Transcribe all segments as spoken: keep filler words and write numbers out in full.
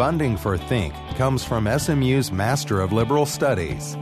Funding for Think comes from S M U's Master of Liberal Studies.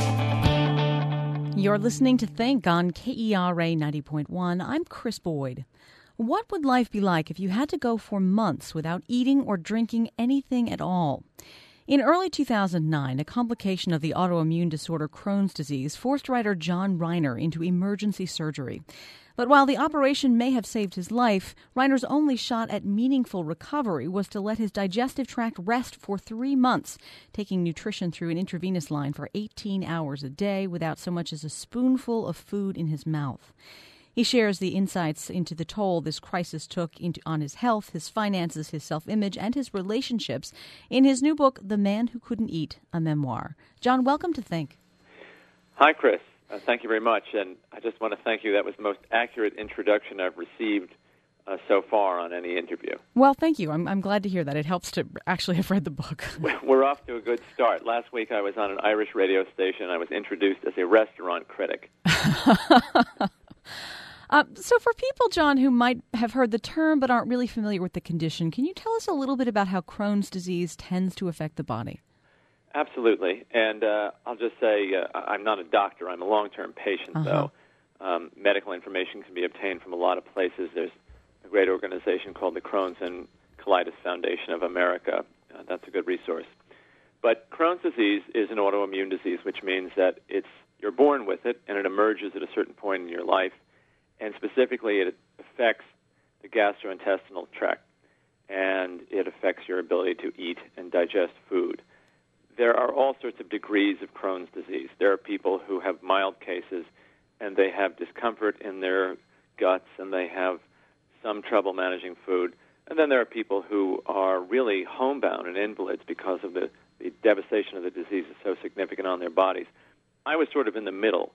You're listening to Think on K E R A ninety point one. I'm Chris Boyd. What would life be like if you had to go for months without eating or drinking anything at all? In early two thousand nine, a complication of the autoimmune disorder Crohn's disease forced writer John Reiner into emergency surgery. But while the operation may have saved his life, Reiner's only shot at meaningful recovery was to let his digestive tract rest for three months, taking nutrition through an intravenous line for eighteen hours a day without so much as a spoonful of food in his mouth. He shares the insights into the toll this crisis took into, on his health, his finances, his self-image, and his relationships in his new book, The Man Who Couldn't Eat, a Memoir. John, welcome to Think. Hi, Chris. Uh, thank you very much, and I just want to thank you. That was the most accurate introduction I've received uh, so far on any interview. Well, thank you. I'm, I'm glad to hear that. It helps to actually have read the book. We're off to a good start. Last week I was on an Irish radio station. I was introduced as a restaurant critic. Uh, so for people, John, who might have heard the term but aren't really familiar with the condition, can you tell us a little bit about how Crohn's disease tends to affect the body? Absolutely. And uh, I'll just say uh, I'm not a doctor. I'm a long-term patient, uh-huh. though. Um, medical information can be obtained from a lot of places. There's a great organization called the Crohn's and Colitis Foundation of America. Uh, that's a good resource. But Crohn's disease is an autoimmune disease, which means that it's you're born with it, and it emerges at a certain point in your life. And specifically, it affects the gastrointestinal tract, and it affects your ability to eat and digest food. There are all sorts of degrees of Crohn's disease. There are people who have mild cases, and they have discomfort in their guts, and they have some trouble managing food. And then there are people who are really homebound and invalids because of the, the devastation of the disease is so significant on their bodies. I was sort of in the middle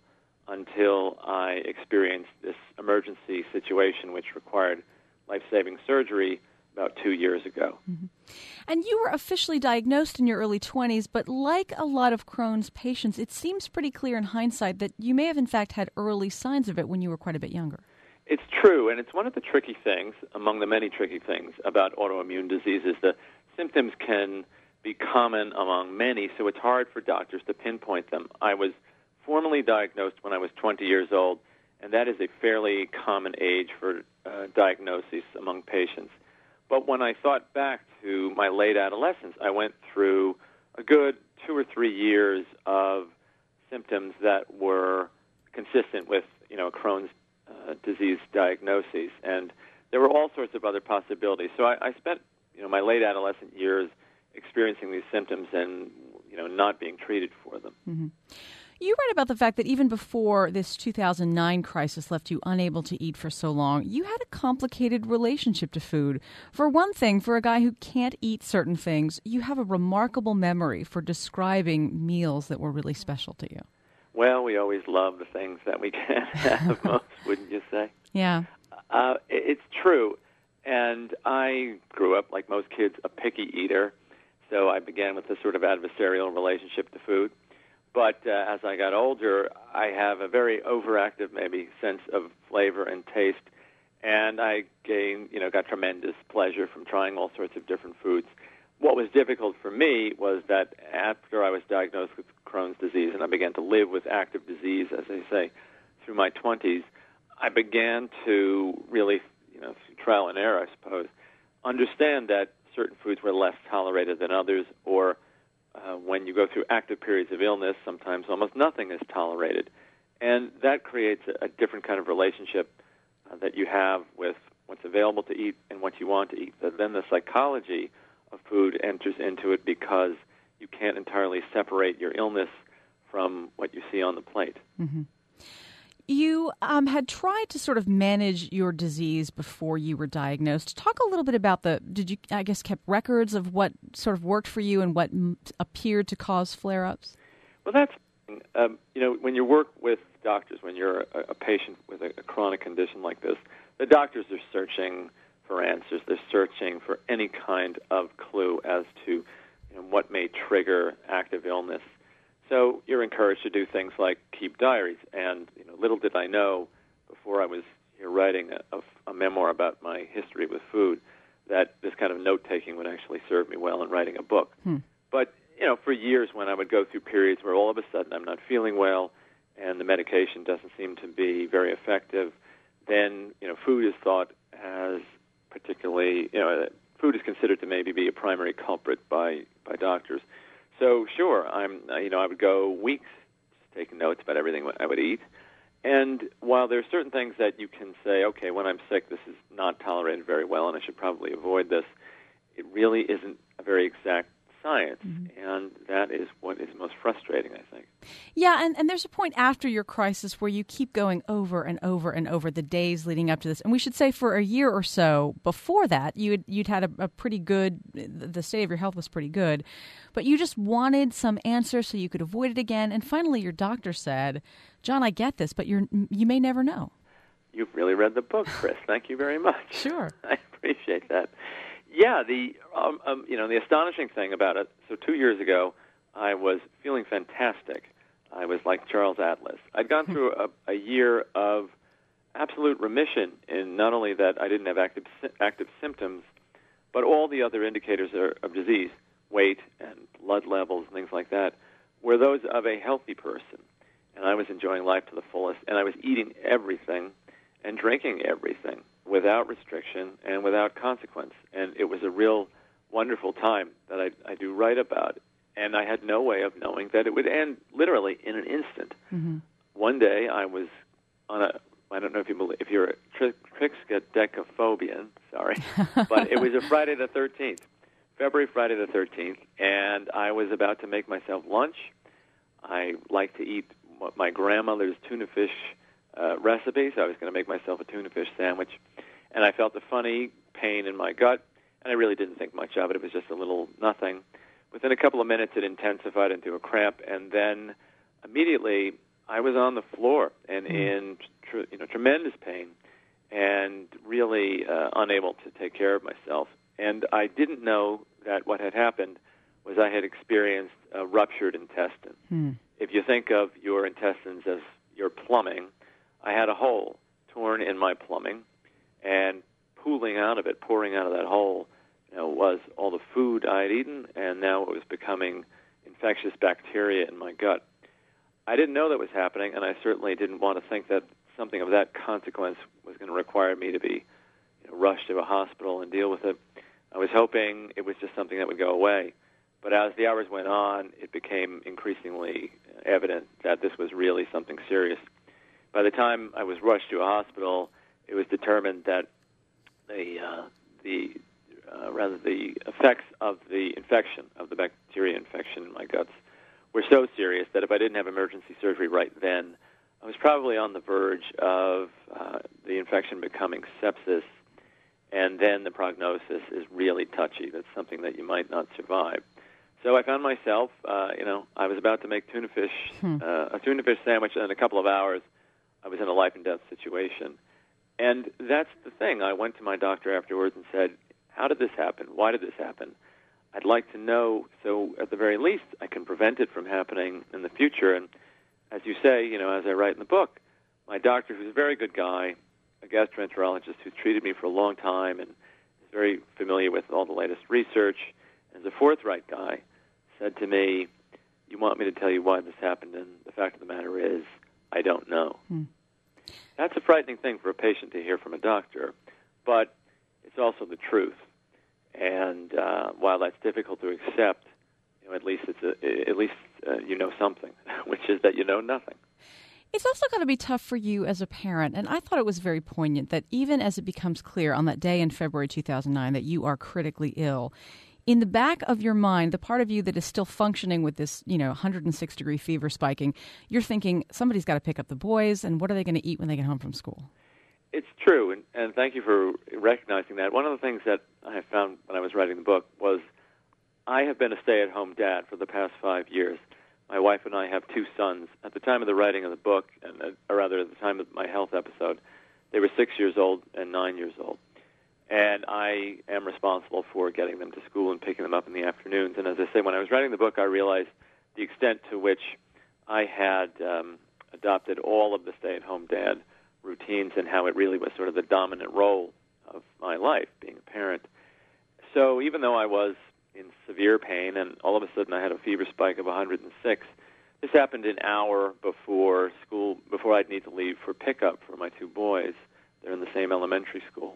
until I experienced this emergency situation, which required life-saving surgery about two years ago. Mm-hmm. And you were officially diagnosed in your early twenties, but like a lot of Crohn's patients, it seems pretty clear in hindsight that you may have in fact had early signs of it when you were quite a bit younger. It's true, and it's one of the tricky things, among the many tricky things about autoimmune diseases. The symptoms can be common among many, so it's hard for doctors to pinpoint them. I was formally diagnosed when I was twenty years old, and that is a fairly common age for uh, diagnoses among patients. But when I thought back to my late adolescence, I went through a good two or three years of symptoms that were consistent with, you know, Crohn's uh, disease diagnoses, and there were all sorts of other possibilities. So I, I spent, you know, my late adolescent years experiencing these symptoms and, you know, not being treated for them. Mm-hmm. You write about the fact that even before this two thousand nine crisis left you unable to eat for so long, you had a complicated relationship to food. For one thing, for a guy who can't eat certain things, you have a remarkable memory for describing meals that were really special to you. Well, we always love the things that we can't have most, wouldn't you say? Yeah. Uh, it's true. And I grew up, like most kids, a picky eater. So I began with a sort of adversarial relationship to food. But uh, as I got older, I have a very overactive, maybe, sense of flavor and taste, and I gained, you know, got tremendous pleasure from trying all sorts of different foods. What was difficult for me was that after I was diagnosed with Crohn's disease and I began to live with active disease, as they say, through my twenties, I began to really, you know, through trial and error, I suppose, understand that certain foods were less tolerated than others, or Uh, when you go through active periods of illness, sometimes almost nothing is tolerated. And that creates a, a different kind of relationship uh, that you have with what's available to eat and what you want to eat. But then the psychology of food enters into it because you can't entirely separate your illness from what you see on the plate. Mm-hmm. You um, had tried to sort of manage your disease before you were diagnosed. Talk a little bit about the, did you, I guess, kept records of what sort of worked for you and what m- appeared to cause flare-ups? Well, that's, um, you know, when you work with doctors, when you're a, a patient with a, a chronic condition like this, the doctors are searching for answers. They're searching for any kind of clue as to, you know, what may trigger active illness. So you're encouraged to do things like keep diaries. And, you know, little did I know before I was here writing a, a, a memoir about my history with food that this kind of note-taking would actually serve me well in writing a book. Hmm. But, you know, for years when I would go through periods where all of a sudden I'm not feeling well and the medication doesn't seem to be very effective, then, you know, food is thought as particularly, you know, food is considered to maybe be a primary culprit by, by doctors. So, sure, I'm, you know, I would go weeks just taking notes about everything I would eat. And while there are certain things that you can say, okay, when I'm sick, this is not tolerated very well, and I should probably avoid this, it really isn't a very exact science, mm-hmm. and that is what is most frustrating, I think. Yeah, and, and there's a point after your crisis where you keep going over and over and over the days leading up to this. And we should say for a year or so before that, you had, you'd had a, a pretty good, the state of your health was pretty good, but you just wanted some answers so you could avoid it again. And finally, your doctor said, John, I get this, but you're, you may never know. You've really read the book, Chris. Thank you very much. Sure. I appreciate that. Yeah, the um, um, you know the astonishing thing about it. So two years ago, I was feeling fantastic. I was like Charles Atlas. I'd gone through a, a year of absolute remission in not only that I didn't have active active symptoms, but all the other indicators of disease, weight and blood levels and things like that, were those of a healthy person. And I was enjoying life to the fullest, and I was eating everything and drinking everything without restriction and without consequence. And it was a real wonderful time that I, I do write about. And I had no way of knowing that it would end literally in an instant. Mm-hmm. One day I was on a, I don't know if, you believe, if you're a tri- triskaidekaphobian, sorry, but it was a Friday the thirteenth, February Friday the thirteenth, and I was about to make myself lunch. I like to eat my grandmother's tuna fish Uh, recipe, so I was going to make myself a tuna fish sandwich, and I felt a funny pain in my gut, and I really didn't think much of it. It was just a little nothing. Within a couple of minutes, it intensified into a cramp, and then immediately I was on the floor and mm. in tr- you know tremendous pain, and really uh, unable to take care of myself. And I didn't know that what had happened was I had experienced a ruptured intestine. Mm. If you think of your intestines as your plumbing, I had a hole torn in my plumbing, and pooling out of it, pouring out of that hole, you know, was all the food I had eaten, and now it was becoming infectious bacteria in my gut. I didn't know that was happening, and I certainly didn't want to think that something of that consequence was going to require me to be you know, rushed to a hospital and deal with it. I was hoping it was just something that would go away. But as the hours went on, it became increasingly evident that this was really something serious. By the time I was rushed to a hospital, it was determined that the uh, the uh, rather the effects of the infection, of the bacteria infection in my guts, were so serious that if I didn't have emergency surgery right then, I was probably on the verge of uh, the infection becoming sepsis, and then the prognosis is really touchy. That's something that you might not survive. So I found myself, uh, you know, I was about to make tuna fish, hmm. uh, a tuna fish sandwich, and in a couple of hours, I was in a life and death situation. And that's the thing. I went to my doctor afterwards and said, how did this happen? Why did this happen? I'd like to know so at the very least I can prevent it from happening in the future. And as you say, you know, as I write in the book, my doctor, who's a very good guy, a gastroenterologist who's treated me for a long time and is very familiar with all the latest research, and is a forthright guy, said to me, you want me to tell you why this happened, and the fact of the matter is, I don't know. Hmm. That's a frightening thing for a patient to hear from a doctor, but it's also the truth. And uh, while that's difficult to accept, you know, at least it's a, at least uh, you know something, which is that you know nothing. It's also got to be tough for you as a parent, and I thought it was very poignant that even as it becomes clear on that day in February two thousand nine that you are critically ill, in the back of your mind, the part of you that is still functioning with this, you know, one hundred six degree fever spiking, you're thinking somebody's got to pick up the boys, and what are they going to eat when they get home from school? It's true, and, and thank you for recognizing that. One of the things that I have found when I was writing the book was I have been a stay-at-home dad for the past five years. My wife and I have two sons. At the time of the writing of the book, and uh, or rather at the time of my health episode, they were six years old and nine years old. And I am responsible for getting them to school and picking them up in the afternoons. And as I say, when I was writing the book, I realized the extent to which I had um, adopted all of the stay-at-home dad routines and how it really was sort of the dominant role of my life, being a parent. so even though I was in severe pain and all of a sudden I had a fever spike of one hundred six, this happened an hour before school, before I'd need to leave for pickup for my two boys. They're in the same elementary school.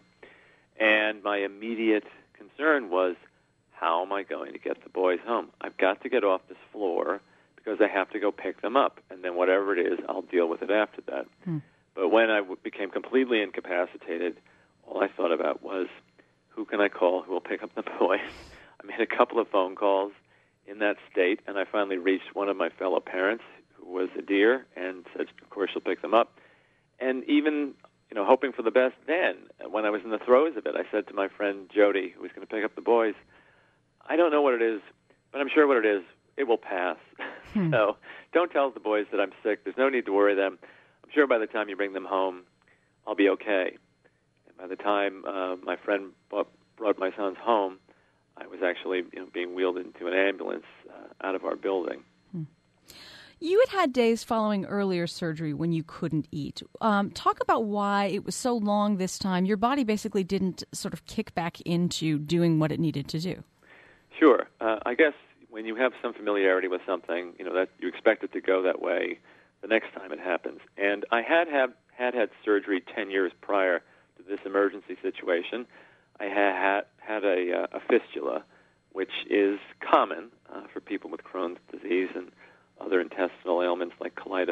And my immediate concern was, how am I going to get the boys home? I've got to get off this floor because I have to go pick them up. And then whatever it is, I'll deal with it after that. Hmm. But when I w- became completely incapacitated, all I thought about was, who can I call who will pick up the boys? I made a couple of phone calls in that state, and I finally reached one of my fellow parents, who was a dear, and said, of course, she'll pick them up. And even, you know, hoping for the best then, when I was in the throes of it, I said to my friend Jody, who was going to pick up the boys, I don't know what it is, but I'm sure what it is, it will pass. Hmm. So don't tell the boys that I'm sick. There's no need to worry them. I'm sure by the time you bring them home, I'll be okay. And by the time uh, my friend brought, brought my sons home, I was actually, you know, being wheeled into an ambulance uh, out of our building. Hmm. You had had days following earlier surgery when you couldn't eat. Um, talk about why it was so long this time. Your body basically didn't sort of kick back into doing what it needed to do. Sure. Uh, I guess when you have some familiarity with something, you know, that you expect it to go that way the next time it happens. And I had had, had, had surgery ten years prior to this emergency situation. I had had a, uh, a fistula, which is common uh, for people with Crohn's disease and other intestinal ailments like colitis.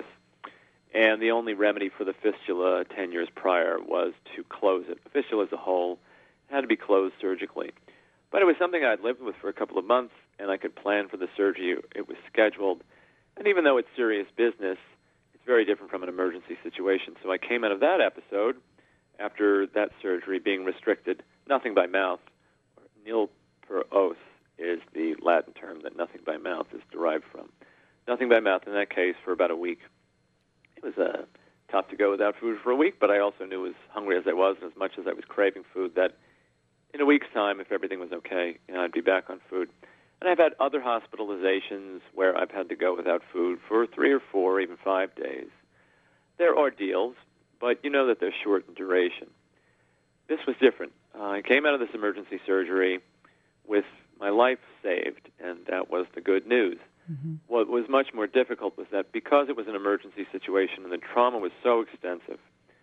And the only remedy for the fistula ten years prior was to close it. The fistula as a whole had to be closed surgically. But it was something I'd lived with for a couple of months, and I could plan for the surgery. It was scheduled. And even though it's serious business, it's very different from an emergency situation. So I came out of that episode after that surgery being restricted, nothing by mouth. Nil per os is the Latin term that nothing by mouth is derived from. Nothing by mouth in that case for about a week. It was uh, tough to go without food for a week, but I also knew, as hungry as I was and as much as I was craving food, that in a week's time, if everything was okay, you know, I'd be back on food. And I've had other hospitalizations where I've had to go without food for three or four, even five days. They're ordeals, but you know that they're short in duration. This was different. Uh, I came out of this emergency surgery with my life saved, and that was the good news. Mm-hmm. What was much more difficult was that because it was an emergency situation and the trauma was so extensive,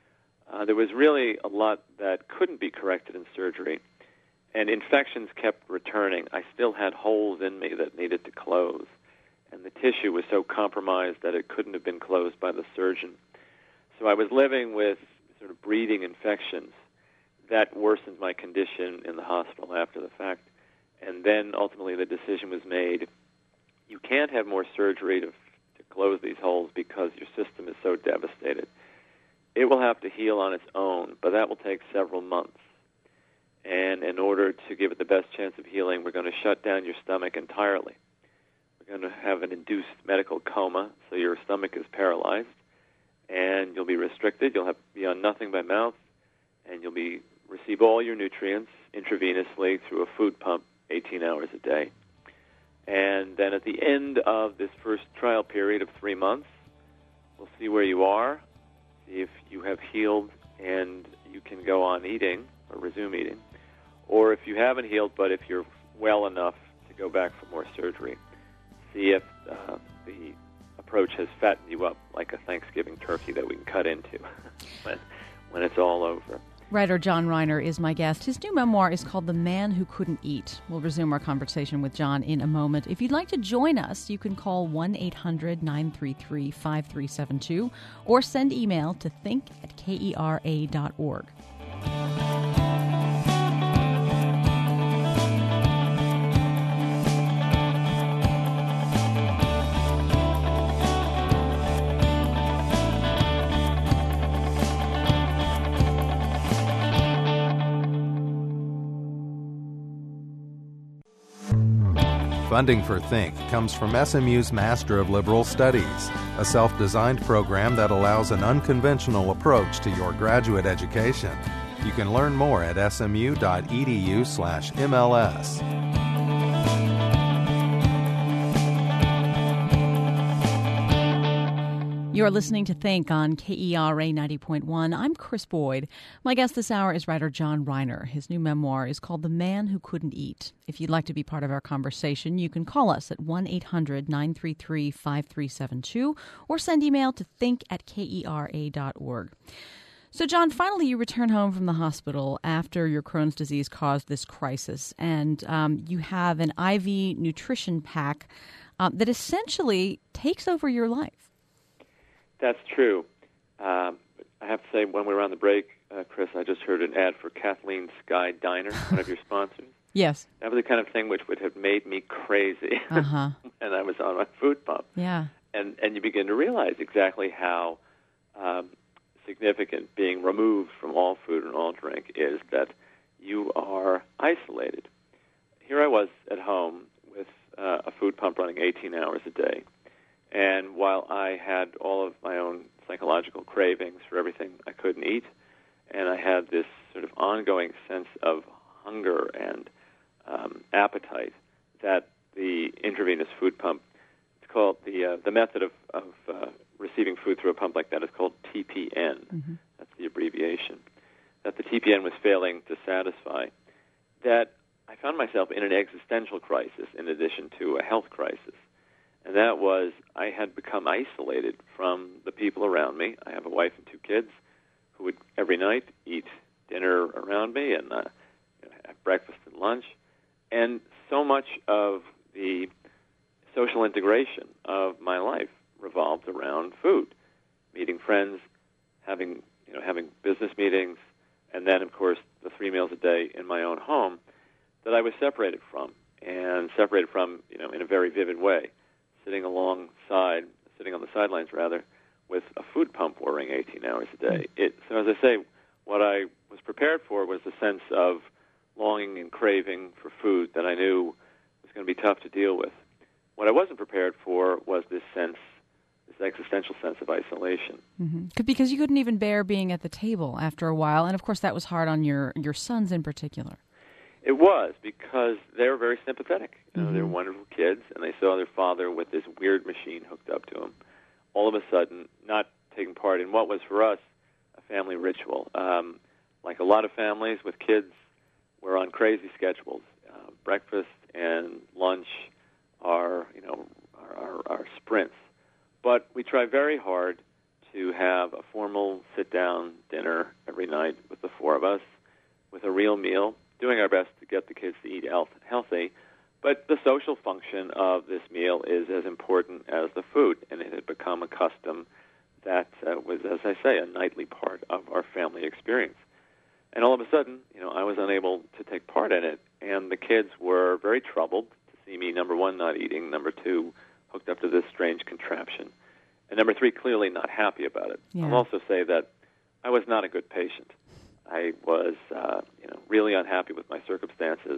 uh, there was really a lot that couldn't be corrected in surgery, and infections kept returning. I still had holes in me that needed to close, and the tissue was so compromised that it couldn't have been closed by the surgeon. So I was living with sort of breeding infections that worsened my condition in the hospital after the fact. And then ultimately the decision was made, you can't have more surgery to, to close these holes because your system is so devastated. It will have to heal on its own, but that will take several months. And in order to give it the best chance of healing, we're going to shut down your stomach entirely. We're going to have an induced medical coma, so your stomach is paralyzed, and you'll be restricted. You'll have to be on nothing by mouth, and you'll be receive all your nutrients intravenously through a food pump eighteen hours a day. And then at the end of this first trial period of three months, we'll see where you are, see if you have healed and you can go on eating or resume eating, or if you haven't healed but if you're well enough to go back for more surgery. See if uh, the approach has fattened you up like a Thanksgiving turkey that we can cut into when, when it's all over. Writer John Reiner is my guest. His new memoir is called The Man Who Couldn't Eat. We'll resume our conversation with John in a moment. If you'd like to join us, you can call one eight hundred nine three three five three seven two or send email to think at kera dot org. Funding for Think comes from S M U's Master of Liberal Studies, a self-designed program that allows an unconventional approach to your graduate education. You can learn more at smu.edu slash MLS. You're listening to Think on K E R A ninety point one. I'm Chris Boyd. My guest this hour is writer John Reiner. His new memoir is called The Man Who Couldn't Eat. If you'd like to be part of our conversation, you can call us at one eight hundred nine three three five three seven two or send email to think at kera dot org. So, John, finally you return home from the hospital after your Crohn's disease caused this crisis, and um, you have an I V nutrition pack um, that essentially takes over your life. That's true. Um, I have to say, when we were on the break, uh, Chris, I just heard an ad for Kathleen Sky Diner, one of your sponsors. Yes. That was the kind of thing which would have made me crazy uh-huh. when I was on my food pump. Yeah. And and you begin to realize exactly how um, significant being removed from all food and all drink is, that you are isolated. Here I was at home with uh, a food pump running eighteen hours a day. And while I had all of my own psychological cravings for everything I couldn't eat, and I had this sort of ongoing sense of hunger and um, appetite, that the intravenous food pump, it's called the uh, the method of, of uh, receiving food through a pump like that is called T P N. Mm-hmm. That's the abbreviation. That the T P N was failing to satisfy. That I found myself in an existential crisis in addition to a health crisis. And that was, I had become isolated from the people around me. I have a wife and two kids who would every night eat dinner around me and uh, you know, have breakfast and lunch. And so much of the social integration of my life revolved around food, meeting friends, having you know having business meetings, and then, of course, the three meals a day in my own home that I was separated from, and separated from you know in a very vivid way. Sitting alongside, sitting on the sidelines rather, with a food pump whirring eighteen hours a day. It, so as I say, what I was prepared for was a sense of longing and craving for food that I knew was going to be tough to deal with. What I wasn't prepared for was this sense, this existential sense of isolation. Mm-hmm. Because you couldn't even bear being at the table after a while, and of course that was hard on your, your sons in particular. It was, because they were very sympathetic. You know, mm-hmm. They were wonderful kids, and they saw their father with this weird machine hooked up to him, all of a sudden not taking part in what was for us a family ritual. Um, like a lot of families with kids, we're on crazy schedules. Uh, breakfast and lunch are, you know, are, are, are sprints. But we try very hard to have a formal sit-down dinner every night with the four of us, with a real meal, doing our best to get the kids to eat health, healthy, but the social function of this meal is as important as the food, and it had become a custom that uh, was, as I say, a nightly part of our family experience. And all of a sudden, you know, I was unable to take part in it, and the kids were very troubled to see me, number one, not eating, number two, hooked up to this strange contraption, and number three, clearly not happy about it. Yeah. I'll also say that I was not a good patient. I was, uh, you know, really unhappy with my circumstances,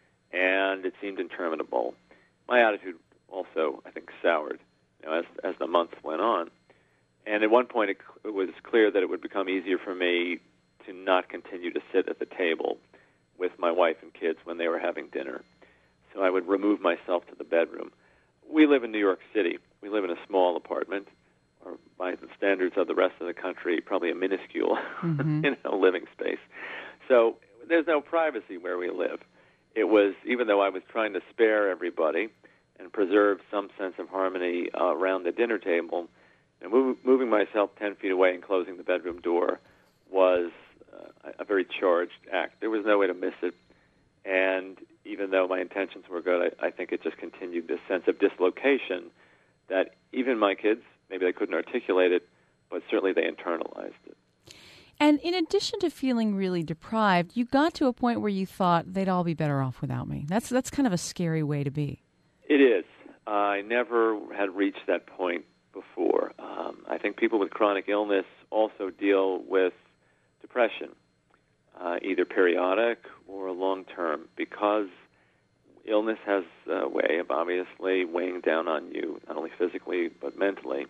and it seemed interminable. My attitude also, I think, soured, you know, as as the months went on. And at one point, it, it was clear that it would become easier for me to not continue to sit at the table with my wife and kids when they were having dinner. So I would remove myself to the bedroom. We live in New York City. We live in a small apartment, or by the standards of the rest of the country, probably a minuscule mm-hmm. you know, living space. So there's no privacy where we live. It was, even though I was trying to spare everybody and preserve some sense of harmony uh, around the dinner table, you know, move, moving myself ten feet away and closing the bedroom door was uh, a very charged act. There was no way to miss it. And even though my intentions were good, I, I think it just continued this sense of dislocation that even my kids, maybe they couldn't articulate it, but certainly they internalized it. And in addition to feeling really deprived, you got to a point where you thought they'd all be better off without me. That's that's kind of a scary way to be. It is. Uh, I never had reached that point before. Um, I think people with chronic illness also deal with depression, uh, either periodic or long-term, because illness has a way of obviously weighing down on you, not only physically but mentally.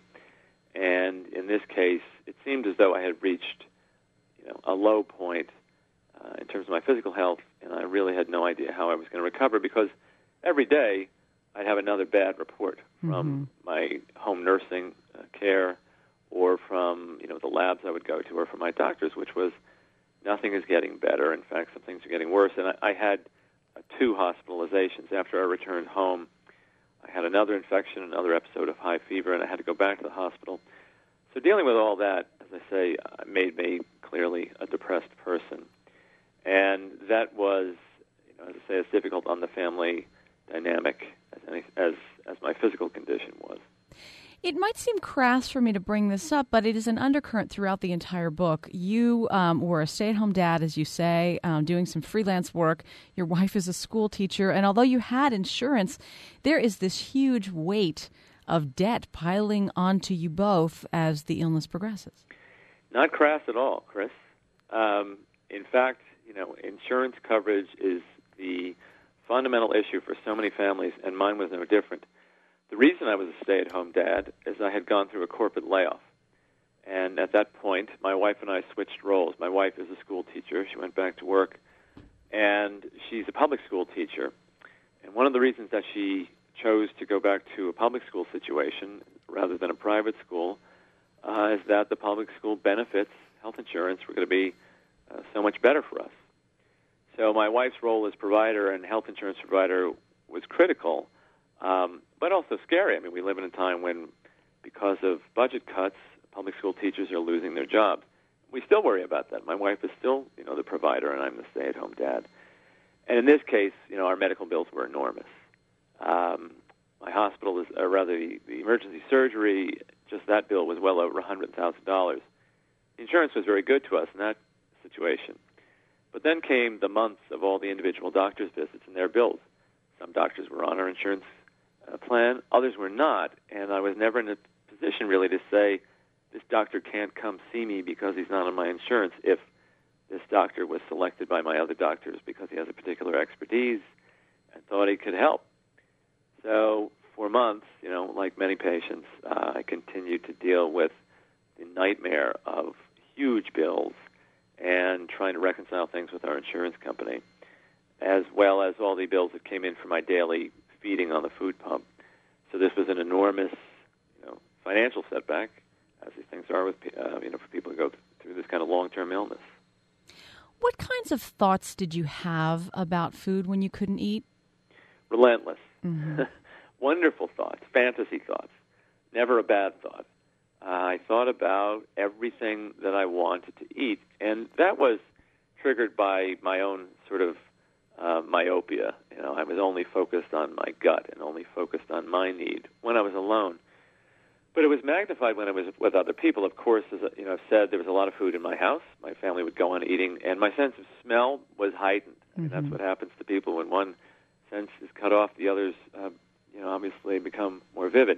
And in this case, it seemed as though I had reached you know, a low point uh, in terms of my physical health, and I really had no idea how I was going to recover, because every day I'd have another bad report from mm-hmm. my home nursing uh, care or from, you know, the labs I would go to, or from my doctors, which was nothing is getting better. In fact, some things are getting worse. And I, I had uh, two hospitalizations. After I returned home, I had another infection, another episode of high fever, and I had to go back to the hospital. So dealing with all that, as I say, uh, made me clearly a depressed person. And that was, you know, as I say, as difficult on the family dynamic as, any, as, as my physical condition was. It might seem crass for me to bring this up, but it is an undercurrent throughout the entire book. You um, were a stay-at-home dad, as you say, um, doing some freelance work. Your wife is a school teacher, and although you had insurance, there is this huge weight of debt piling onto you both as the illness progresses. Not crass at all, Chris. Um, in fact, you know, insurance coverage is the fundamental issue for so many families, and mine was no different. The reason I was a stay-at-home dad is I had gone through a corporate layoff. And at that point, my wife and I switched roles. My wife is a school teacher. She went back to work. And she's a public school teacher. And one of the reasons that she chose to go back to a public school situation rather than a private school uh, is that the public school benefits, health insurance, were going to be uh, so much better for us. So my wife's role as provider and health insurance provider was critical, um, but also scary. I mean, we live in a time when, because of budget cuts, public school teachers are losing their jobs. We still worry about that. My wife is still, you know, the provider, and I'm the stay-at-home dad. And in this case, you know, our medical bills were enormous. Um, my hospital is, or rather, the, the emergency surgery, just that bill was well over one hundred thousand dollars. The insurance was very good to us in that situation. But then came the months of all the individual doctor's visits and their bills. Some doctors were on our insurance uh, plan, others were not, and I was never in a position really to say, this doctor can't come see me because he's not on my insurance, if this doctor was selected by my other doctors because he has a particular expertise and thought he could help. So for months, you know, like many patients, uh, I continued to deal with the nightmare of huge bills and trying to reconcile things with our insurance company, as well as all the bills that came in for my daily feeding on the food pump. So this was an enormous, you know, financial setback, as these things are with, uh, you know, for people who go through this kind of long-term illness. What kinds of thoughts did you have about food when you couldn't eat? Relentless. Mm-hmm. Wonderful thoughts, fantasy thoughts, never a bad thought. Uh, I thought about everything that I wanted to eat, and that was triggered by my own sort of uh, myopia. You know, I was only focused on my gut and only focused on my need when I was alone. But it was magnified when I was with other people. Of course, as you know, I've said, there was a lot of food in my house. My family would go on eating, and my sense of smell was heightened. I mean, mm-hmm. That's what happens to people when one sense is cut off. The others, uh, you know, obviously become more vivid.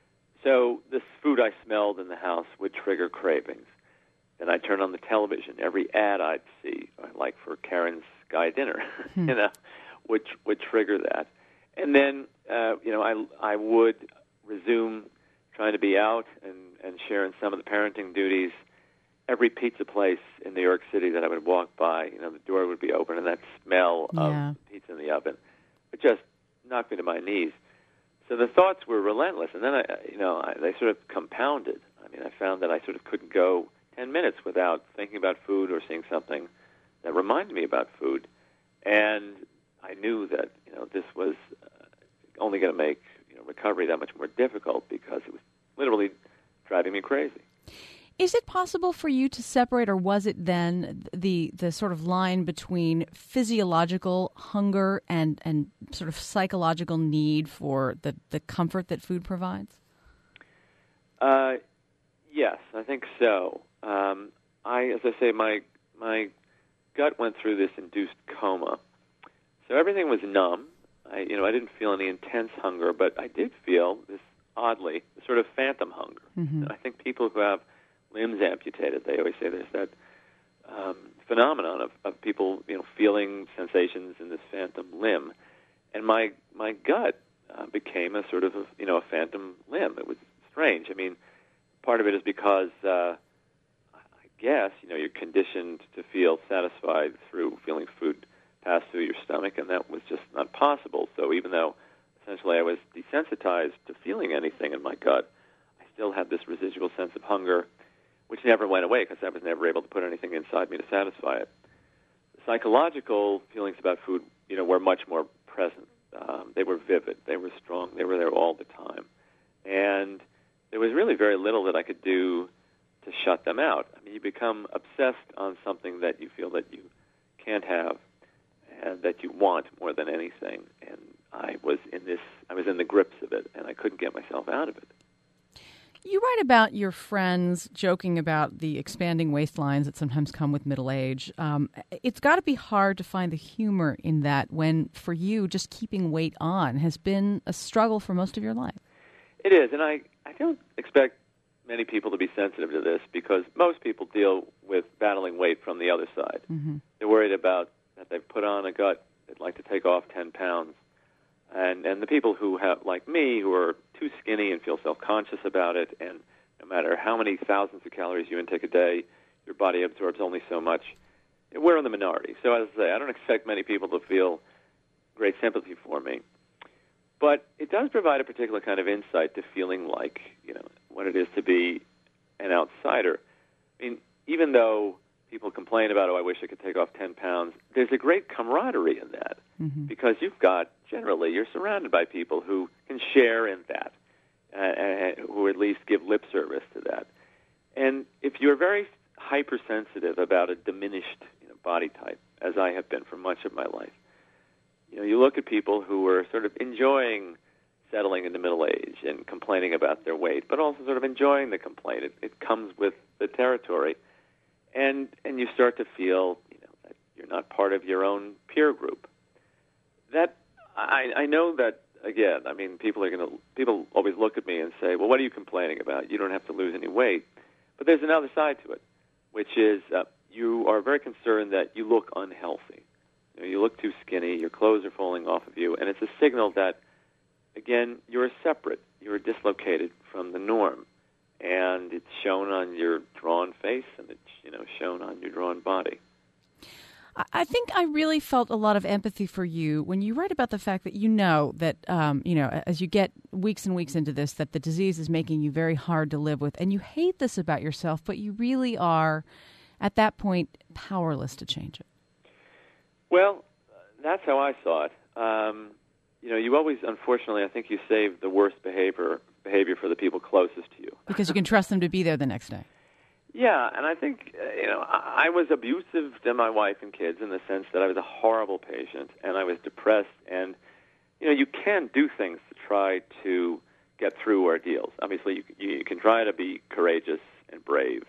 So this food I smelled in the house would trigger cravings. And I'd turn on the television. Every ad I'd see, like for Karen's Sky Dinner, hmm. you know, would would trigger that. And then, uh, you know, I I would resume trying to be out and, and sharing some of the parenting duties. Every pizza place in New York City that I would walk by, you know, the door would be open, and that smell yeah. of pizza in the oven would just knock me to my knees. So the thoughts were relentless, and then I, you know, I, they sort of compounded. I mean, I found that I sort of couldn't go ten minutes without thinking about food or seeing something that reminded me about food, and I knew that, you know, this was uh, only going to make, you know, recovery that much more difficult because it was literally driving me crazy. Is it possible for you to separate, or was it then the the sort of line between physiological hunger and, and sort of psychological need for the, the comfort that food provides? Uh, yes, I think so. Um, I, as I say, my my gut went through this induced coma, so everything was numb. I, you know, I didn't feel any intense hunger, but I did feel this oddly sort of phantom hunger. Mm-hmm. I think people who have limbs amputated, they always say there's that um, phenomenon of, of people, you know, feeling sensations in this phantom limb, and my my gut uh, became a sort of a, you know a phantom limb. It was strange. I mean, part of it is because uh, I guess you know you're conditioned to feel satisfied through feeling food pass through your stomach, and that was just not possible. So even though essentially I was desensitized to feeling anything in my gut, still had this residual sense of hunger, which never went away because I was never able to put anything inside me to satisfy it. Psychological feelings about food, you know, were much more present. Um, they were vivid. They were strong. They were there all the time. And there was really very little that I could do to shut them out. I mean, you become obsessed on something that you feel that you can't have and that you want more than anything. And I was in this, I was in the grips of it, and I couldn't get myself out of it. You write about your friends joking about the expanding waistlines that sometimes come with middle age. Um, it's got to be hard to find the humor in that when, for you, just keeping weight on has been a struggle for most of your life. It is, and I, I don't expect many people to be sensitive to this because most people deal with battling weight from the other side. Mm-hmm. They're worried about that they've put on a gut, they'd like to take off ten pounds. And and the people who have, like me, who are too skinny and feel self-conscious about it, and no matter how many thousands of calories you intake a day, your body absorbs only so much, we're in the minority. So as I say, I don't expect many people to feel great sympathy for me. But it does provide a particular kind of insight to feeling like, you know, what it is to be an outsider. I mean, even though people complain about, oh, I wish I could take off ten pounds, there's a great camaraderie in that. Mm-hmm. Because you've got, generally, you're surrounded by people who can share in that, uh, and who at least give lip service to that. And if you're very hypersensitive about a diminished, you know, body type, as I have been for much of my life, you know, you look at people who are sort of enjoying settling into middle age and complaining about their weight, but also sort of enjoying the complaint. It, it comes with the territory. And and you start to feel, you know, that you're not part of your own peer group. That I, I know that, again, I mean, people are going to people always look at me and say, well, what are you complaining about? You don't have to lose any weight. But there's another side to it, which is uh, you are very concerned that you look unhealthy. You know, you look too skinny, your clothes are falling off of you, and it's a signal that, again, you're separate, you're dislocated from the norm. And it's shown on your drawn face, and it's, you know, shown on your drawn body. I think I really felt a lot of empathy for you when you write about the fact that you know that, um, you know, as you get weeks and weeks into this, that the disease is making you very hard to live with. And you hate this about yourself, but you really are, at that point, powerless to change it. Well, that's how I saw it. Um, you know, you always, unfortunately, I think you save the worst behavior behavior for the people closest to you. Because you can trust them to be there the next day. Yeah, and I think, uh, you know, I, I was abusive to my wife and kids in the sense that I was a horrible patient, and I was depressed, and, you know, you can do things to try to get through ordeals. Obviously, you, you can try to be courageous and brave.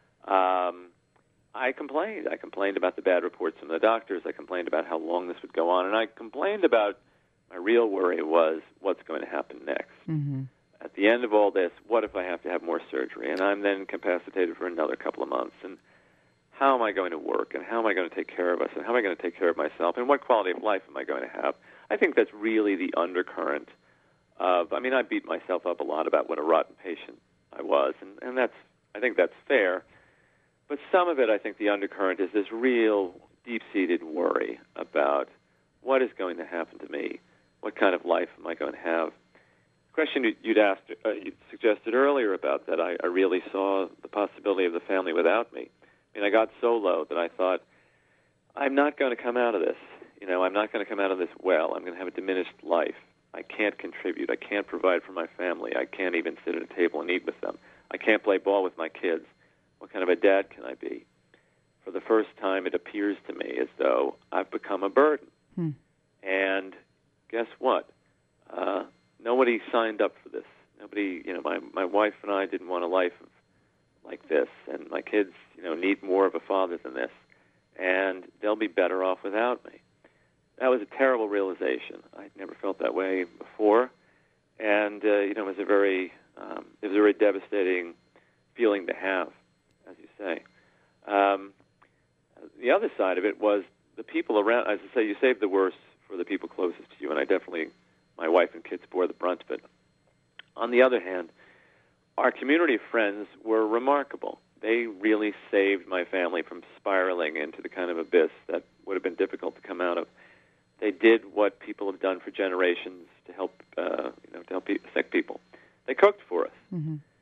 Um, I complained. I complained about the bad reports from the doctors. I complained about how long this would go on, and I complained about my real worry was what's going to happen next. Mm-hmm. At the end of all this, what if I have to have more surgery? And I'm then incapacitated for another couple of months. And how am I going to work? And how am I going to take care of us? And how am I going to take care of myself? And what quality of life am I going to have? I think that's really the undercurrent of, I mean, I beat myself up a lot about what a rotten patient I was. And, and that's, I think that's fair. But some of it, I think the undercurrent is this real deep-seated worry about what is going to happen to me? What kind of life am I going to have? Question you'd asked, uh, you suggested earlier about that, I, I really saw the possibility of the family without me. I mean, I got so low that I thought, I'm not going to come out of this. You know, I'm not going to come out of this well. I'm going to have a diminished life. I can't contribute. I can't provide for my family. I can't even sit at a table and eat with them. I can't play ball with my kids. What kind of a dad can I be? For the first time, it appears to me as though I've become a burden. Hmm. And guess what? Uh, Nobody signed up for this. Nobody, you know, my my wife and I didn't want a life of, like this, and my kids, you know, need more of a father than this, and they'll be better off without me. That was a terrible realization. I'd never felt that way before, and uh, you know, it was a very, um, it was a very devastating feeling to have, as you say. Um, the other side of it was the people around. As I say, you save the worst for the people closest to you, and I definitely. My wife and kids bore the brunt of it. On the other hand, our community of friends were remarkable. They really saved my family from spiraling into the kind of abyss that would have been difficult to come out of. They did what people have done for generations to help, uh, you know, to help sick people. They cooked for us. Mm-hmm. The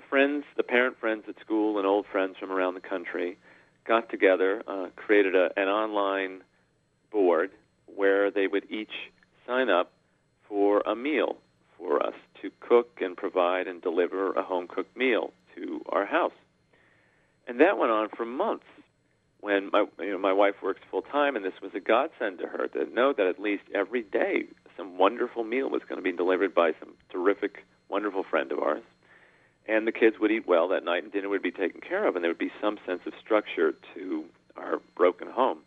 friends, the parent friends at school and old friends from around the country got together, uh, created a, an online board where they would each sign up for a meal for us to cook and provide and deliver a home-cooked meal to our house. And that went on for months when my, you know, my wife works full-time, and this was a godsend to her to know that at least every day some wonderful meal was going to be delivered by some terrific, wonderful friend of ours. And the kids would eat well that night, and dinner would be taken care of, and there would be some sense of structure to our broken home.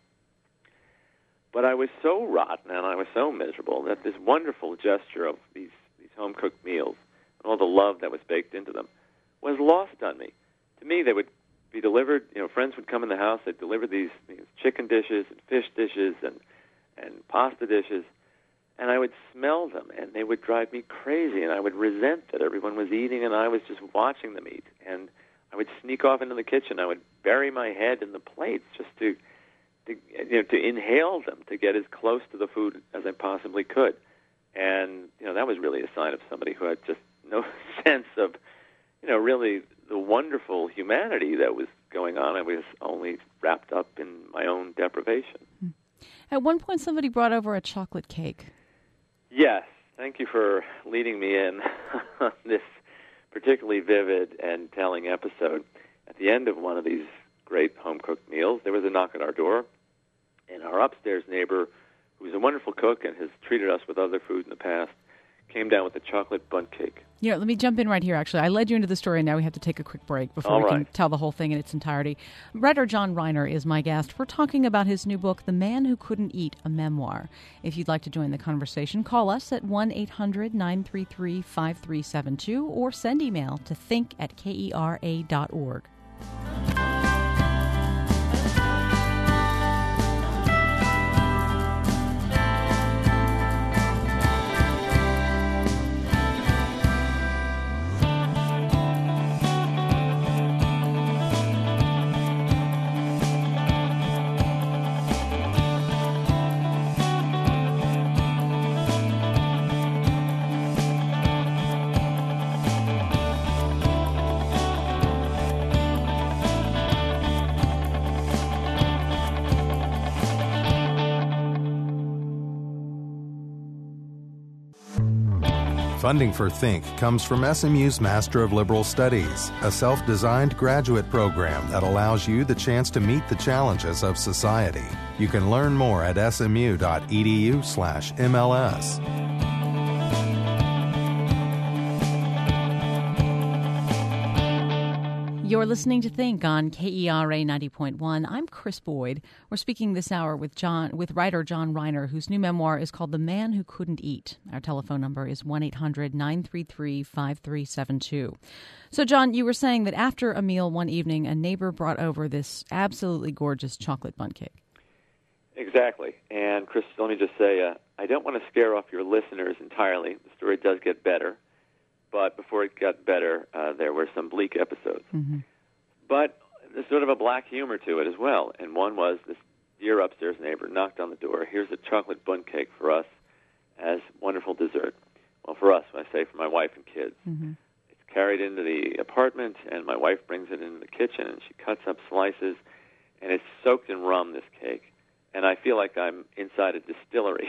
But I was so rotten and I was so miserable that this wonderful gesture of these, these home-cooked meals and all the love that was baked into them was lost on me. To me, they would be delivered, you know, friends would come in the house, they'd deliver these, these chicken dishes and fish dishes and, and pasta dishes, and I would smell them, and they would drive me crazy, and I would resent that everyone was eating and I was just watching them eat. And I would sneak off into the kitchen. I would bury my head in the plates just to, to, you know, to inhale them, to get as close to the food as I possibly could. And, you know, that was really a sign of somebody who had just no sense of, you know, really the wonderful humanity that was going on. I was only wrapped up in my own deprivation. At one point, somebody brought over a chocolate cake. Yes. Thank you for leading me in on this particularly vivid and telling episode. At the end of one of these great home-cooked meals, there was a knock at our door, and our upstairs neighbor, who was a wonderful cook and has treated us with other food in the past, came down with a chocolate bundt cake. You know, let me jump in right here, actually. I led you into the story, and now we have to take a quick break before All we right. can tell the whole thing in its entirety. Writer John Reiner is my guest. We're talking about his new book, The Man Who Couldn't Eat, a Memoir. If you'd like to join the conversation, call us at one eight hundred nine three three five three seven two or send email to think at kera dot org. Funding for Think comes from S M U's Master of Liberal Studies, a self-designed graduate program that allows you the chance to meet the challenges of society. You can learn more at smu.edu slash MLS. You're listening to Think on K E R A ninety point one. I'm Chris Boyd. We're speaking this hour with John, with writer John Reiner, whose new memoir is called The Man Who Couldn't Eat. Our telephone number is one eight hundred nine three three five three seven two. So, John, you were saying that after a meal one evening, a neighbor brought over this absolutely gorgeous chocolate bundt cake. Exactly. And, Chris, let me just say, uh, I don't want to scare off your listeners entirely. The story does get better. But before it got better, uh, there were some bleak episodes. Mm-hmm. But there's sort of a black humor to it as well. And one was this dear upstairs neighbor knocked on the door. Here's a chocolate bundt cake for us as wonderful dessert. Well, for us, when I say for my wife and kids. Mm-hmm. It's carried into the apartment, and my wife brings it into the kitchen, and she cuts up slices, and it's soaked in rum, this cake. And I feel like I'm inside a distillery.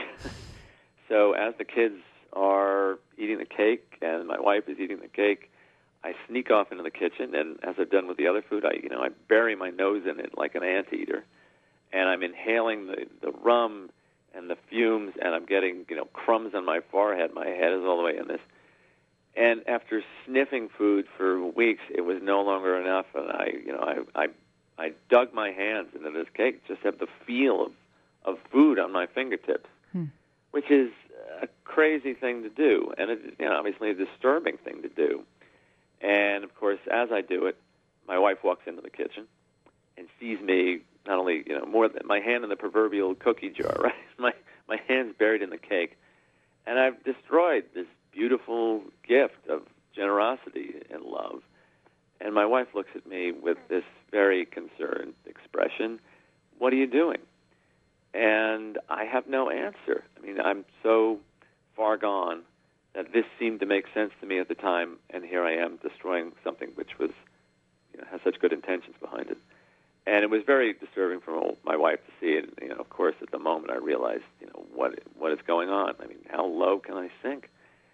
So as the kids are eating the cake and my wife is eating the cake, I sneak off into the kitchen, and as I've done with the other food, I you know I bury my nose in it like an anteater, and I'm inhaling the, the rum and the fumes, and I'm getting you know crumbs on my forehead. My head is all the way in this. And after sniffing food for weeks, it was no longer enough, and I you know I I, I dug my hands into this cake, just have the feel of, of food on my fingertips, hmm. which is a crazy thing to do, and it's you know, obviously a disturbing thing to do. And, of course, as I do it, my wife walks into the kitchen and sees me not only, you know, more than my hand in the proverbial cookie jar, right? My my hand's buried in the cake, and I've destroyed this beautiful gift of generosity and love. And my wife looks at me with this very concerned expression. What are you doing? And I have no answer. I mean, I'm so far gone that this seemed to make sense to me at the time, and here I am destroying something which was, you know, has such good intentions behind it. And it was very disturbing for my wife to see it. You know, of course, at the moment I realized, you know, what what is going on. I mean, how low can I sink?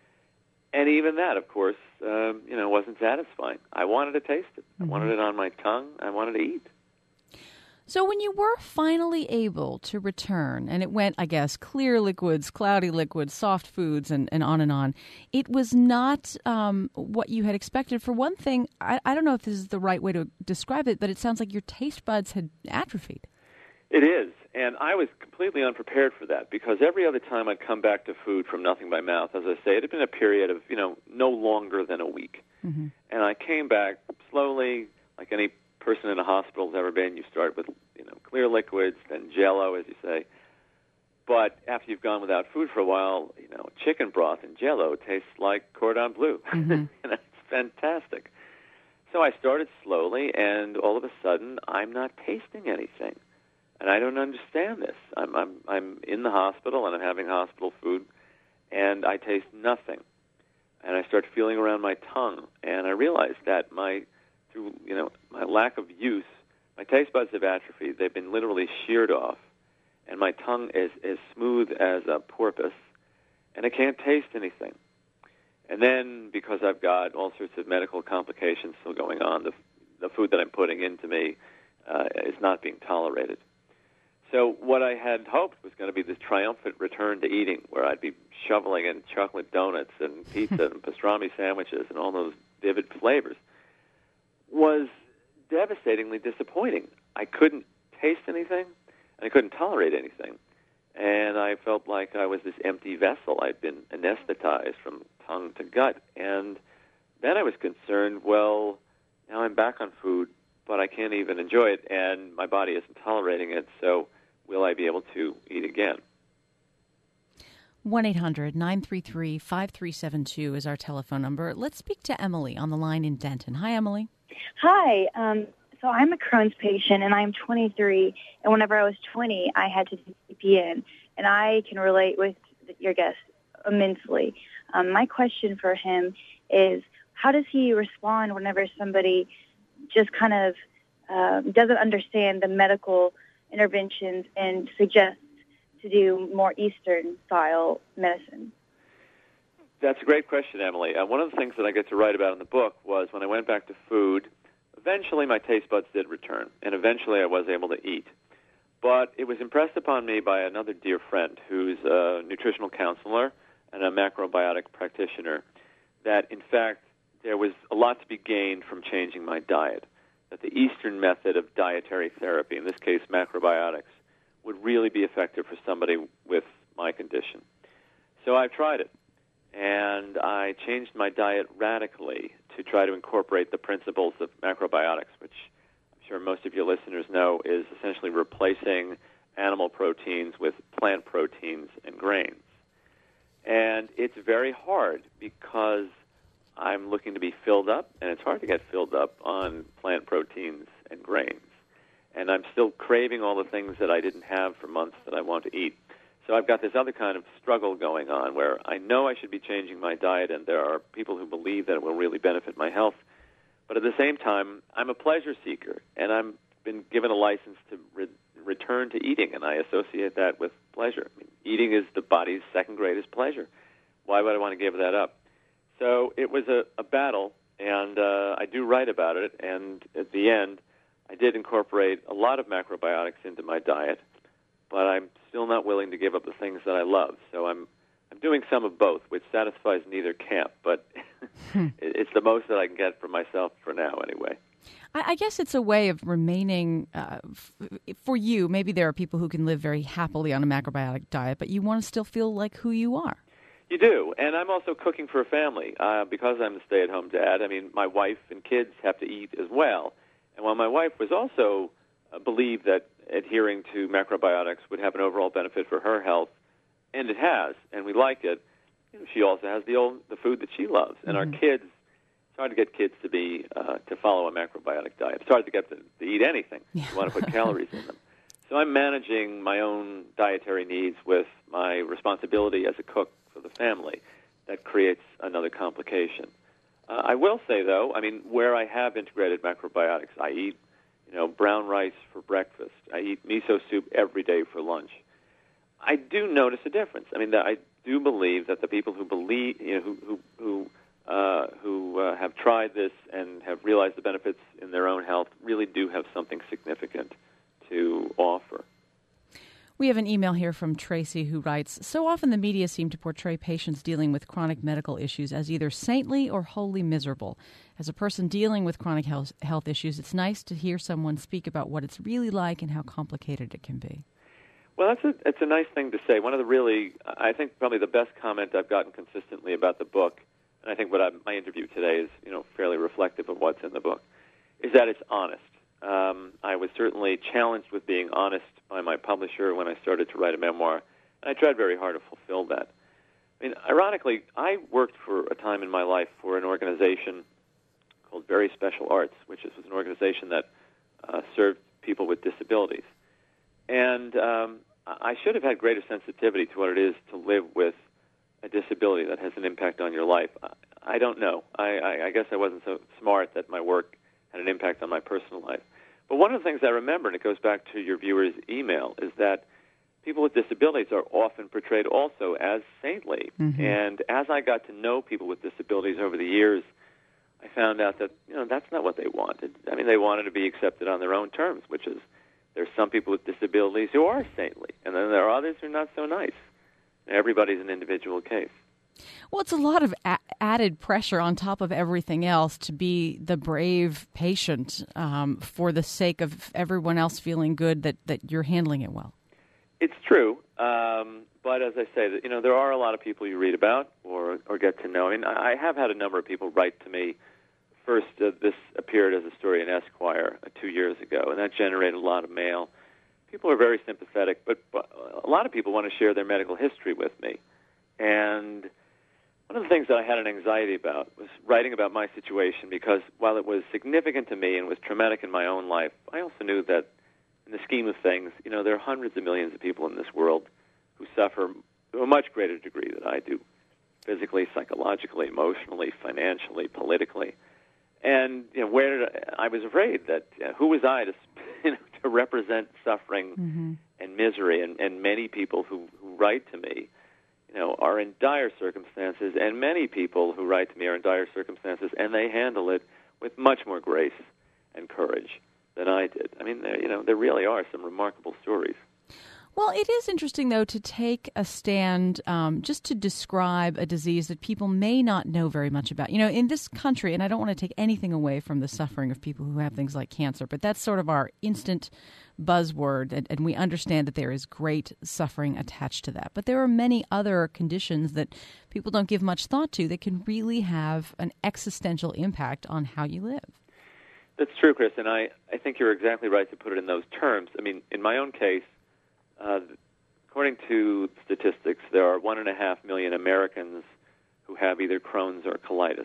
And even that, of course, um, you know, wasn't satisfying. I wanted to taste it. I Mm-hmm. wanted it on my tongue. I wanted to eat. So when you were finally able to return, and it went, I guess, clear liquids, cloudy liquids, soft foods, and, and on and on, it was not um, what you had expected. For one thing, I, I don't know if this is the right way to describe it, but it sounds like your taste buds had atrophied. It is, and I was completely unprepared for that because every other time I'd come back to food from nothing by mouth, as I say, it had been a period of, you know, no longer than a week. Mm-hmm. And I came back slowly, like any person in a hospital has ever been. You start with, you know, clear liquids, then Jell-O, as you say. But after you've gone without food for a while, you know, chicken broth and Jell-O tastes like cordon bleu. Mm-hmm. And it's fantastic. So I started slowly, and all of a sudden, I'm not tasting anything. And I don't understand this. I'm, I'm, I'm in the hospital, and I'm having hospital food, and I taste nothing. And I start feeling around my tongue, and I realize that my, through, you know, my lack of use, my taste buds have atrophied. They've been literally sheared off, and my tongue is as smooth as a porpoise, and I can't taste anything. And then, because I've got all sorts of medical complications still going on, the, the food that I'm putting into me uh, is not being tolerated. So what I had hoped was going to be this triumphant return to eating, where I'd be shoveling in chocolate donuts and pizza and pastrami sandwiches and all those vivid flavors, was devastatingly disappointing. I couldn't taste anything, and I couldn't tolerate anything. And I felt like I was this empty vessel. I'd been anesthetized from tongue to gut. And then I was concerned, well, now I'm back on food, but I can't even enjoy it, and my body isn't tolerating it, so will I be able to eat again? one eight hundred nine three three five three seven two is our telephone number. Let's speak to Emily on the line in Denton. Hi, Emily. Hi. Um, so I'm a Crohn's patient, and I'm twenty-three. And whenever I was twenty, I had to do C P N, and I can relate with your guest immensely. Um, my question for him is, how does he respond whenever somebody just kind of um, doesn't understand the medical interventions and suggests to do more Eastern-style medicine? That's a great question, Emily. Uh, one of the things that I get to write about in the book was when I went back to food, eventually my taste buds did return, and eventually I was able to eat. But it was impressed upon me by another dear friend who's a nutritional counselor and a macrobiotic practitioner that, in fact, there was a lot to be gained from changing my diet, that the Eastern method of dietary therapy, in this case macrobiotics, would really be effective for somebody with my condition. So I've tried it, and I changed my diet radically to try to incorporate the principles of macrobiotics, which I'm sure most of your listeners know is essentially replacing animal proteins with plant proteins and grains. And it's very hard because I'm looking to be filled up, and it's hard to get filled up on plant proteins and grains. And I'm still craving all the things that I didn't have for months that I want to eat. So I've got this other kind of struggle going on where I know I should be changing my diet, and there are people who believe that it will really benefit my health. But at the same time, I'm a pleasure seeker, and I've been given a license to re- return to eating, and I associate that with pleasure. I mean, eating is the body's second greatest pleasure. Why would I want to give that up? So it was a, a battle, and uh, I do write about it, and at the end, I did incorporate a lot of macrobiotics into my diet, but I'm still not willing to give up the things that I love. So I'm I'm doing some of both, which satisfies neither camp, but it's the most that I can get for myself for now anyway. I, I guess it's a way of remaining, uh, f- for you, maybe there are people who can live very happily on a macrobiotic diet, but you want to still feel like who you are. You do, and I'm also cooking for a family. Uh, because I'm a stay-at-home dad, I mean, my wife and kids have to eat as well. And while my wife was also uh, believed that adhering to macrobiotics would have an overall benefit for her health, and it has, and we like it, you know, she also has the old the food that she loves. And mm-hmm. our kids, it's hard to get kids to be uh, to follow a macrobiotic diet. It's hard to get them to eat anything. Yeah. You want to put calories in them. So I'm managing my own dietary needs with my responsibility as a cook for the family. that creates another complication. Uh, I will say, though, I mean, where I have integrated macrobiotics, I eat, you know, brown rice for breakfast. I eat miso soup every day for lunch. I do notice a difference. I mean, I do believe that the people who believe, you know, who who who, uh, who uh, have tried this and have realized the benefits in their own health really do have something significant to offer. We have an email here from Tracy who writes, so often the media seem to portray patients dealing with chronic medical issues as either saintly or wholly miserable. As a person dealing with chronic health, health issues, it's nice to hear someone speak about what it's really like and how complicated it can be. Well, that's a, it's a nice thing to say. One of the really, I think probably the best comment I've gotten consistently about the book, and I think what I, my interview today is, you know, fairly reflective of what's in the book, is that it's honest. Um, I was certainly challenged with being honest by my publisher when I started to write a memoir, and I tried very hard to fulfill that. I mean, ironically, I worked for a time in my life for an organization called Very Special Arts, which is, was an organization that uh, served people with disabilities. And um, I should have had greater sensitivity to what it is to live with a disability that has an impact on your life. I, I don't know. I, I, I guess I wasn't so smart that my work had an impact on my personal life. But one of the things I remember, and it goes back to your viewer's email, is that people with disabilities are often portrayed also as saintly. Mm-hmm. And as I got to know people with disabilities over the years, I found out that, you know, that's not what they wanted. I mean, they wanted to be accepted on their own terms, which is there's some people with disabilities who are saintly, and then there are others who are not so nice. Everybody's an individual case. Well, it's a lot of a- added pressure on top of everything else to be the brave patient um, for the sake of everyone else feeling good that, that you're handling it well. It's true, um, but as I say, that you know, there are a lot of people you read about or, or get to know. I mean, I have had a number of people write to me. First, uh, this appeared as a story in Esquire uh, two years ago, and that generated a lot of mail. People are very sympathetic, but, but a lot of people want to share their medical history with me. And one of the things that I had an anxiety about was writing about my situation, because while it was significant to me and was traumatic in my own life, I also knew that in the scheme of things, you know, there are hundreds of millions of people in this world who suffer to a much greater degree than I do, physically, psychologically, emotionally, financially, politically. And you know, where did I, I was afraid that uh, who was I to, you know, to represent suffering mm-hmm. and misery, and, and many people who, who write to me, you know, are in dire circumstances, and many people who write to me are in dire circumstances, and they handle it with much more grace and courage than I did. I mean, there, you know, there really are some remarkable stories. Well, it is interesting, though, to take a stand um, just to describe a disease that people may not know very much about. You know, in this country, and I don't want to take anything away from the suffering of people who have things like cancer, but that's sort of our instant buzzword, and, and we understand that there is great suffering attached to that. But there are many other conditions that people don't give much thought to that can really have an existential impact on how you live. That's true, Chris, and I, I think you're exactly right to put it in those terms. I mean, in my own case, Uh, according to statistics, there are one and a half million Americans who have either Crohn's or colitis,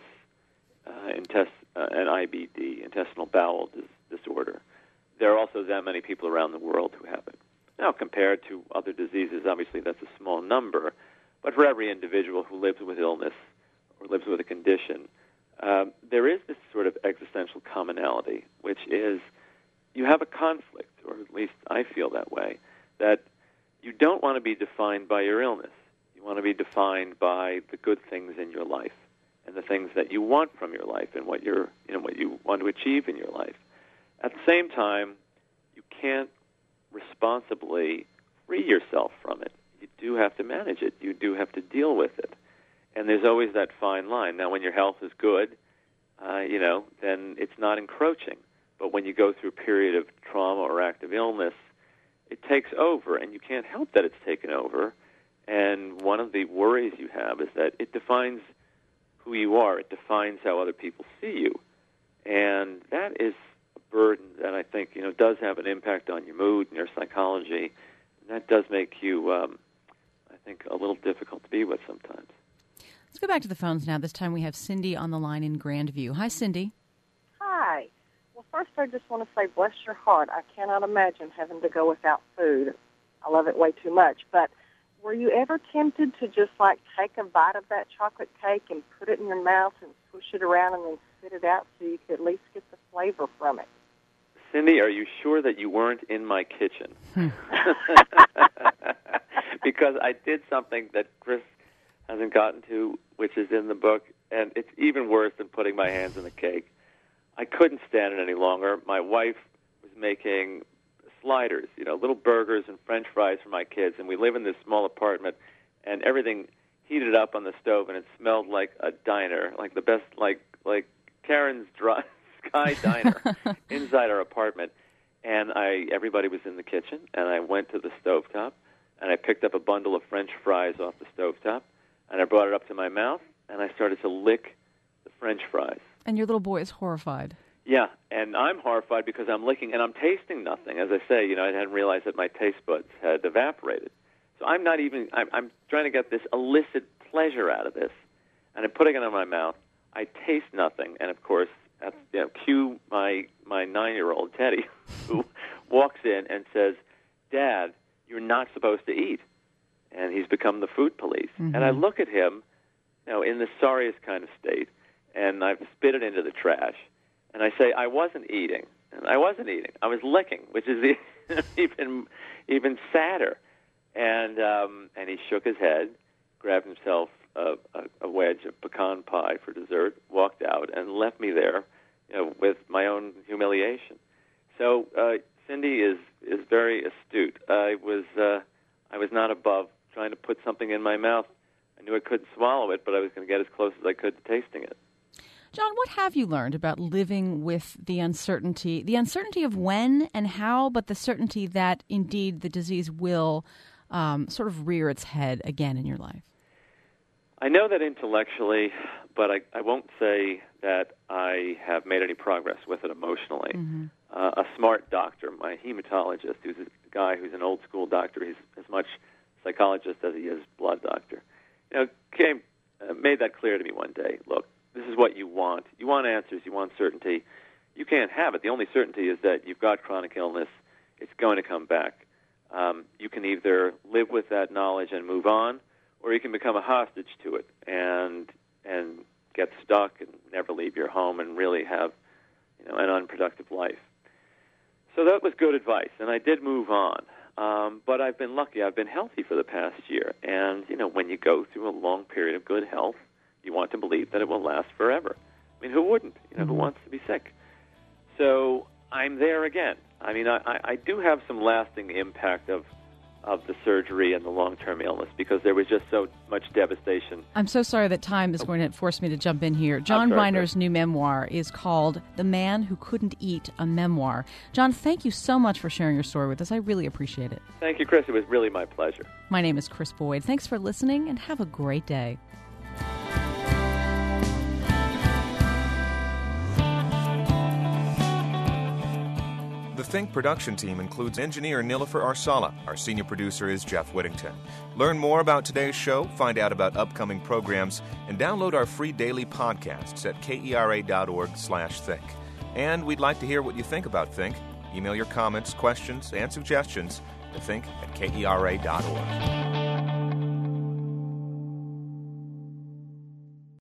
uh, intest- uh, and I B D, intestinal bowel dis- disorder. There are also that many people around the world who have it. Now, compared to other diseases, obviously that's a small number, but for every individual who lives with illness or lives with a condition, um, there is this sort of existential commonality, which is you have a conflict, or at least I feel that way, that you don't want to be defined by your illness. You want to be defined by the good things in your life and the things that you want from your life and what you're, you know, what you want to achieve in your life. At the same time, you can't responsibly free yourself from it. You do have to manage it. You do have to deal with it. And there's always that fine line. Now, when your health is good, uh, you know, then it's not encroaching. But when you go through a period of trauma or active illness, it takes over, and you can't help that it's taken over. And one of the worries you have is that it defines who you are. It defines how other people see you. And that is a burden that I think, you know, does have an impact on your mood and your psychology. And that does make you, um, I think, a little difficult to be with sometimes. Let's go back to the phones now. This time we have Cindy on the line in Grandview. Hi, Cindy. Hi. Well, first I just want to say, bless your heart. I cannot imagine having to go without food. I love it way too much. But were you ever tempted to just, like, take a bite of that chocolate cake and put it in your mouth and push it around and then spit it out so you could at least get the flavor from it? Cindy, are you sure that you weren't in my kitchen? Because I did something that Chris hasn't gotten to, which is in the book, and it's even worse than putting my hands in the cake. I couldn't stand it any longer. My wife was making sliders, you know, little burgers and French fries for my kids, and we live in this small apartment, and everything heated up on the stove, and it smelled like a diner, like the best, like like Karen's dry, Sky Diner inside our apartment. And I, everybody was in the kitchen, and I went to the stovetop, and I picked up a bundle of French fries off the stovetop, and I brought it up to my mouth, and I started to lick the French fries. And your little boy is horrified. Yeah, and I'm horrified because I'm licking, and I'm tasting nothing. As I say, you know, I hadn't realized that my taste buds had evaporated. So I'm not even, I'm, I'm trying to get this illicit pleasure out of this, and I'm putting it in my mouth. I taste nothing, and of course, at, you know, cue my, my nine-year-old Teddy, who walks in and says, "Dad, you're not supposed to eat." And he's become the food police. Mm-hmm. And I look at him, you know, in the sorriest kind of state, and I've spit it into the trash. And I say, I wasn't eating. And I wasn't eating. I was licking, which is even even sadder. And um, and he shook his head, grabbed himself a, a, a wedge of pecan pie for dessert, walked out, and left me there, you know, with my own humiliation. So uh, Cindy is is very astute. I was uh, I was not above trying to put something in my mouth. I knew I couldn't swallow it, but I was going to get as close as I could to tasting it. John, what have you learned about living with the uncertainty, the uncertainty of when and how, but the certainty that indeed the disease will um, sort of rear its head again in your life? I know that intellectually, but I, I won't say that I have made any progress with it emotionally. Mm-hmm. Uh, a smart doctor, my hematologist, who's a guy who's an old-school doctor, he's as much psychologist as he is blood doctor, you know, came, uh, made that clear to me one day. Look, this is what you want. You want answers. You want certainty. You can't have it. The only certainty is that you've got chronic illness. It's going to come back. Um, you can either live with that knowledge and move on, or you can become a hostage to it and and get stuck and never leave your home and really have, you know, an unproductive life. So that was good advice, and I did move on. Um, but I've been lucky. I've been healthy for the past year. And, you know, when you go through a long period of good health, you want to believe that it will last forever. I mean, who wouldn't? You know, mm-hmm. Who wants to be sick? So I'm there again. I mean, I, I do have some lasting impact of of the surgery and the long-term illness because there was just so much devastation. I'm so sorry that time is going to force me to jump in here. John Reiner's new memoir is called The Man Who Couldn't Eat, a Memoir. John, thank you so much for sharing your story with us. I really appreciate it. Thank you, Chris. It was really my pleasure. My name is Chris Boyd. Thanks for listening, and have a great day. The Think production team includes engineer Nilofer Arsala. Our senior producer is Jeff Whittington. Learn more about today's show, find out about upcoming programs, and download our free daily podcasts at kera.org slash think. And we'd like to hear what you think about Think. Email your comments, questions, and suggestions to think at kera dot org.